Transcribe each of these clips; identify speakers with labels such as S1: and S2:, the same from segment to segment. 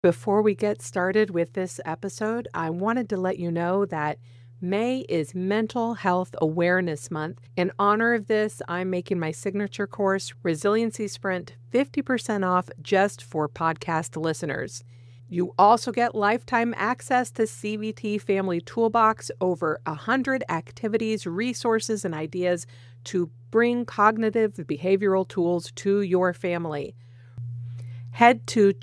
S1: Before we get started with this episode, I wanted to let you know that May is Mental Health Awareness Month. In honor of this, I'm making my signature course, Resiliency Sprint, 50% off just for podcast listeners. You also get lifetime access to CBT Family Toolbox, over 100 activities, resources, and ideas to bring cognitive behavioral tools to your family. Head to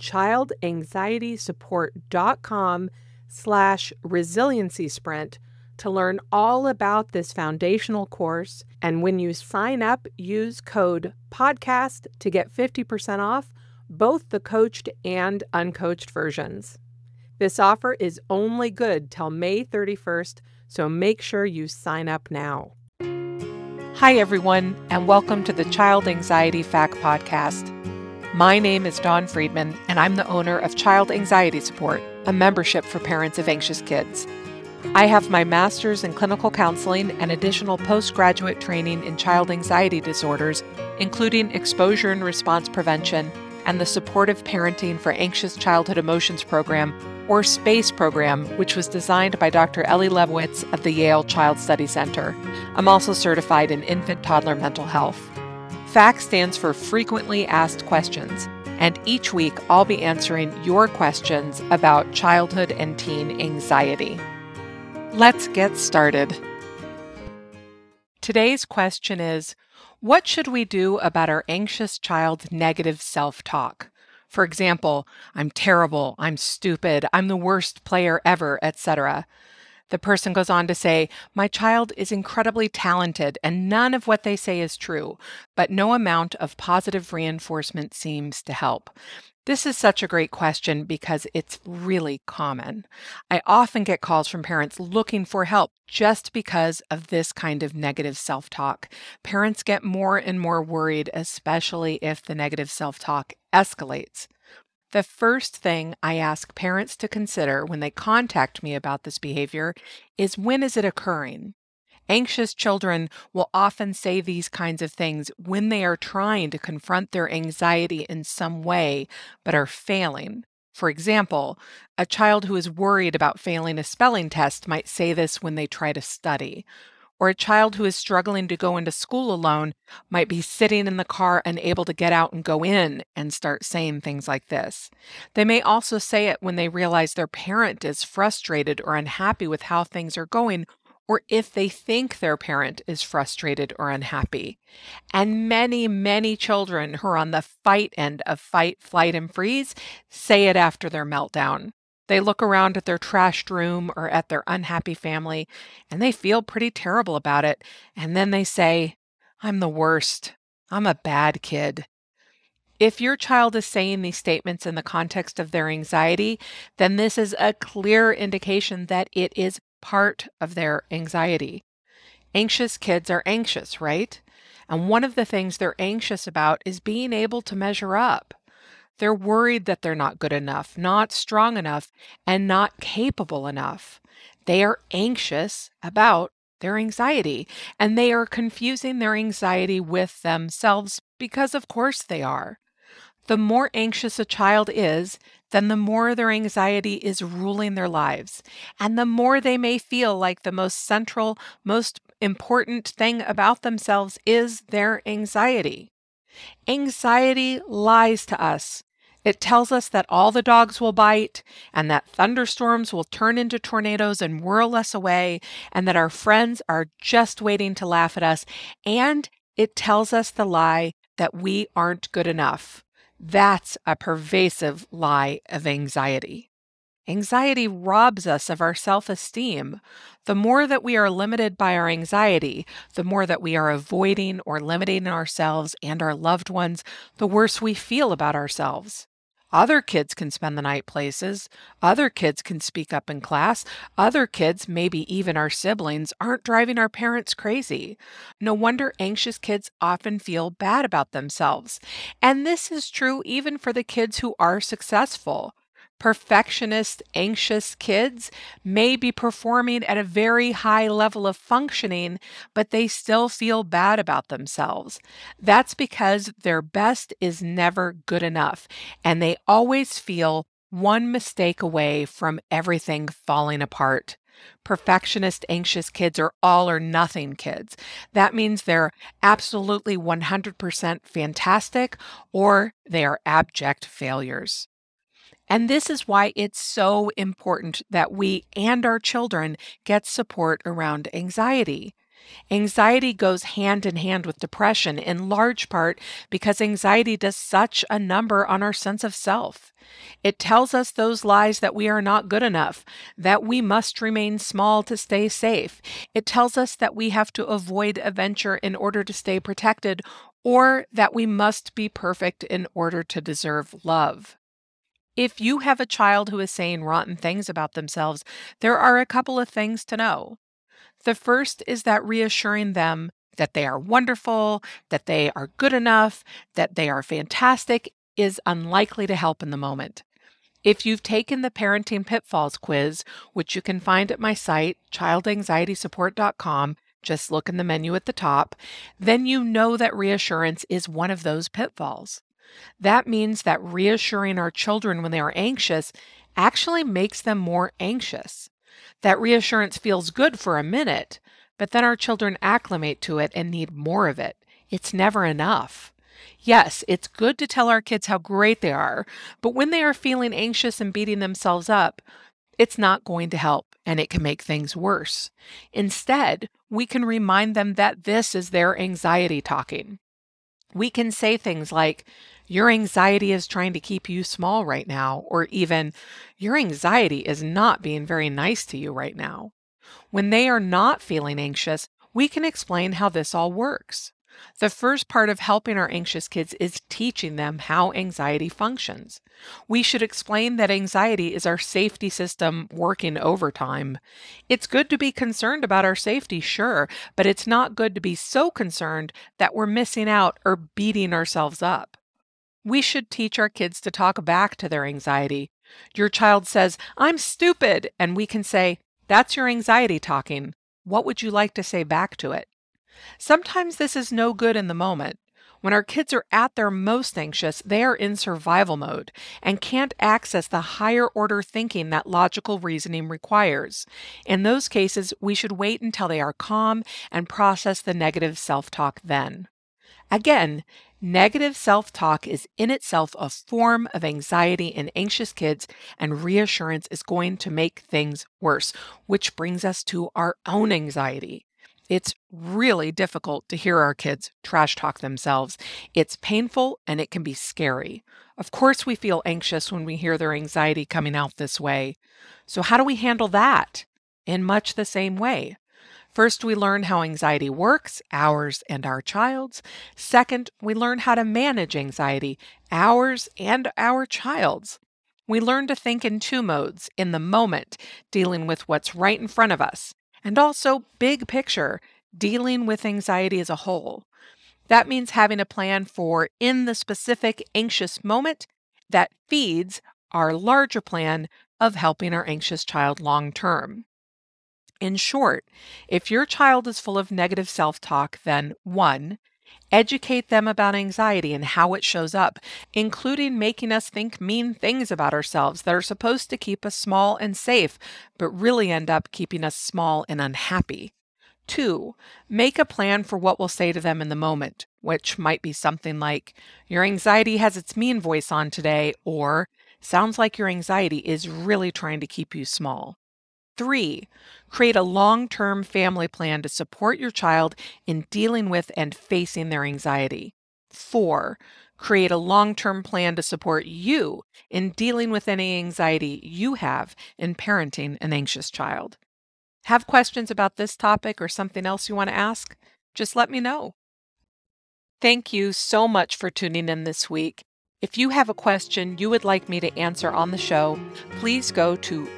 S1: childanxietysupport.com/resiliency sprint to learn all about this foundational course. And when you sign up, use code PODCAST to get 50% off both the coached and uncoached versions. This offer is only good till May 31st, so make sure you sign up now. Hi, everyone, and welcome to the Child Anxiety Fact Podcast. My name is Dawn Friedman, and I'm the owner of Child Anxiety Support, a membership for parents of anxious kids. I have my master's in clinical counseling and additional postgraduate training in child anxiety disorders, including exposure and response prevention and the Supportive Parenting for Anxious Childhood Emotions program, or SPACE program, which was designed by Dr. Ellie Lebowitz of the Yale Child Study Center. I'm also certified in infant-toddler mental health. FAQ stands for Frequently Asked Questions, and each week I'll be answering your questions about childhood and teen anxiety. Let's get started. Today's question is, what should we do about our anxious child's negative self-talk? For example, I'm terrible, I'm stupid, I'm the worst player ever, etc. The person goes on to say, my child is incredibly talented and none of what they say is true, but no amount of positive reinforcement seems to help. This is such a great question because it's really common. I often get calls from parents looking for help just because of this kind of negative self-talk. Parents get more and more worried, especially if the negative self-talk escalates. The first thing I ask parents to consider when they contact me about this behavior is, when is it occurring? Anxious children will often say these kinds of things when they are trying to confront their anxiety in some way, but are failing. For example, a child who is worried about failing a spelling test might say this when they try to study. Or a child who is struggling to go into school alone might be sitting in the car unable to get out and go in and start saying things like this. They may also say it when they realize their parent is frustrated or unhappy with how things are going, or if they think their parent is frustrated or unhappy. And many, many children who are on the fight end of fight, flight, and freeze say it after their meltdown. They look around at their trashed room or at their unhappy family, and they feel pretty terrible about it. And then they say, I'm the worst. I'm a bad kid. If your child is saying these statements in the context of their anxiety, then this is a clear indication that it is part of their anxiety. Anxious kids are anxious, right? And one of the things they're anxious about is being able to measure up. They're worried that they're not good enough, not strong enough, and not capable enough. They are anxious about their anxiety, and they are confusing their anxiety with themselves because, of course, they are. The more anxious a child is, then the more their anxiety is ruling their lives, and the more they may feel like the most central, most important thing about themselves is their anxiety. Anxiety lies to us. It tells us that all the dogs will bite, and that thunderstorms will turn into tornadoes and whirl us away, and that our friends are just waiting to laugh at us, and it tells us the lie that we aren't good enough. That's a pervasive lie of anxiety. Anxiety robs us of our self-esteem. The more that we are limited by our anxiety, the more that we are avoiding or limiting ourselves and our loved ones, the worse we feel about ourselves. Other kids can spend the night places. Other kids can speak up in class. Other kids, maybe even our siblings, aren't driving our parents crazy. No wonder anxious kids often feel bad about themselves. And this is true even for the kids who are successful. Perfectionist, anxious kids may be performing at a very high level of functioning, but they still feel bad about themselves. That's because their best is never good enough, and they always feel one mistake away from everything falling apart. Perfectionist, anxious kids are all or nothing kids. That means they're absolutely 100% fantastic or they are abject failures. And this is why it's so important that we and our children get support around anxiety. Anxiety goes hand in hand with depression, in large part because anxiety does such a number on our sense of self. It tells us those lies that we are not good enough, that we must remain small to stay safe. It tells us that we have to avoid adventure in order to stay protected, or that we must be perfect in order to deserve love. If you have a child who is saying rotten things about themselves, there are a couple of things to know. The first is that reassuring them that they are wonderful, that they are good enough, that they are fantastic is unlikely to help in the moment. If you've taken the Parenting Pitfalls quiz, which you can find at my site, childanxietysupport.com, just look in the menu at the top, then you know that reassurance is one of those pitfalls. That means that reassuring our children when they are anxious actually makes them more anxious. That reassurance feels good for a minute, but then our children acclimate to it and need more of it. It's never enough. Yes, it's good to tell our kids how great they are, but when they are feeling anxious and beating themselves up, it's not going to help and it can make things worse. Instead, we can remind them that this is their anxiety talking. We can say things like, your anxiety is trying to keep you small right now, or even, your anxiety is not being very nice to you right now. When they are not feeling anxious, we can explain how this all works. The first part of helping our anxious kids is teaching them how anxiety functions. We should explain that anxiety is our safety system working overtime. It's good to be concerned about our safety, sure, but it's not good to be so concerned that we're missing out or beating ourselves up. We should teach our kids to talk back to their anxiety. Your child says, "I'm stupid," and we can say, "That's your anxiety talking. What would you like to say back to it?" Sometimes this is no good in the moment. When our kids are at their most anxious, they are in survival mode and can't access the higher order thinking that logical reasoning requires. In those cases, we should wait until they are calm and process the negative self-talk then. Again, negative self-talk is in itself a form of anxiety in anxious kids, and reassurance is going to make things worse, which brings us to our own anxiety. It's really difficult to hear our kids trash talk themselves. It's painful and it can be scary. Of course, we feel anxious when we hear their anxiety coming out this way. So, how do we handle that? In much the same way. First, we learn how anxiety works, ours and our child's. Second, we learn how to manage anxiety, ours and our child's. We learn to think in two modes, in the moment, dealing with what's right in front of us, and also big picture, dealing with anxiety as a whole. That means having a plan for in the specific anxious moment that feeds our larger plan of helping our anxious child long term. In short, if your child is full of negative self-talk, then 1, educate them about anxiety and how it shows up, including making us think mean things about ourselves that are supposed to keep us small and safe, but really end up keeping us small and unhappy. 2, make a plan for what we'll say to them in the moment, which might be something like, your anxiety has its mean voice on today, or sounds like your anxiety is really trying to keep you small. 3, create a long-term family plan to support your child in dealing with and facing their anxiety. 4, create a long-term plan to support you in dealing with any anxiety you have in parenting an anxious child. Have questions about this topic or something else you want to ask? Just let me know. Thank you so much for tuning in this week. If you have a question you would like me to answer on the show, please go to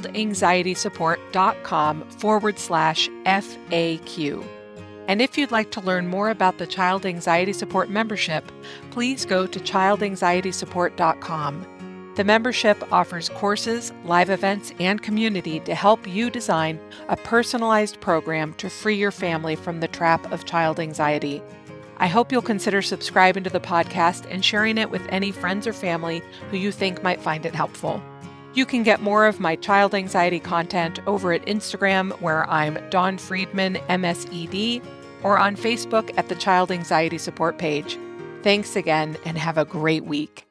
S1: childanxietysupport.com/FAQ. And if you'd like to learn more about the Child Anxiety Support membership, please go to childanxietysupport.com. The membership offers courses, live events, and community to help you design a personalized program to free your family from the trap of child anxiety. I hope you'll consider subscribing to the podcast and sharing it with any friends or family who you think might find it helpful. You can get more of my child anxiety content over at Instagram, where I'm Dawn Friedman, MSED, or on Facebook at the Child Anxiety Support page. Thanks again, and have a great week.